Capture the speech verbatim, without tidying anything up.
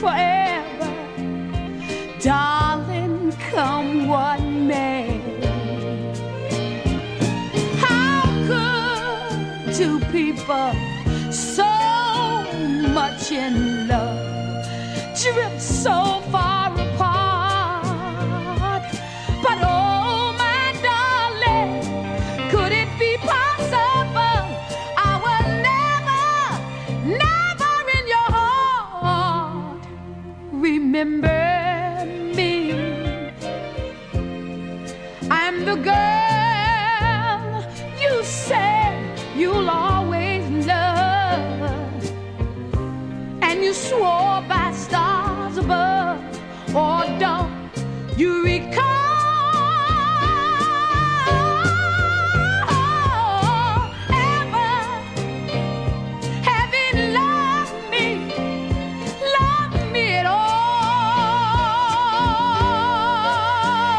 forever, darling, come what may. How could two people so much in love drift so far apart? But oh, my darling, could it be possible I was never, never in your heart? Remember me, I'm the girl you said you'll always love, and you swore by stars above, or don't you